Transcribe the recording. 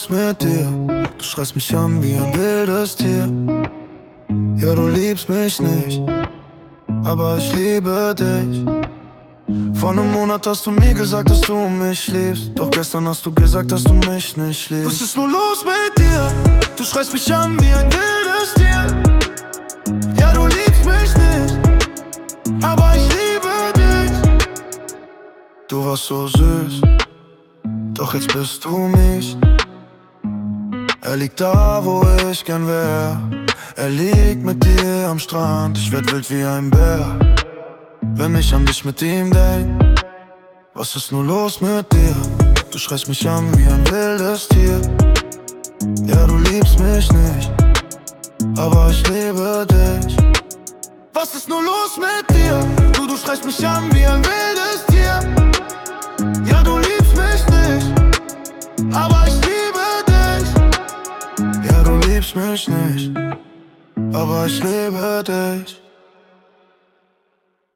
los mit dir? Du schreist mich an wie ein wildes Tier. Ja, du liebst mich nicht, aber ich liebe dich. Vor einem Monat hast du mir gesagt, dass du mich liebst. Doch gestern hast du gesagt, dass du mich nicht liebst. Was ist nur los mit dir? Du schreist mich an wie ein wildes Tier. Ja, du liebst mich nicht, aber ich liebe dich. Du warst so süß, doch jetzt bist du mies. Er liegt da, wo ich gern wär. Er liegt mit dir am Strand. Ich werd wild wie ein Bär, wenn ich an dich mit ihm denk. Was ist nur los mit dir? Du schreist mich an wie ein wildes Tier. Ja, du liebst mich nicht, aber ich liebe dich. Was ist nur los mit dir? Du schreist mich an wie ein wildes Tier. Ja, du liebst mich nicht, aber ich liebe dich. Ja, du liebst mich nicht, aber ich liebe dich.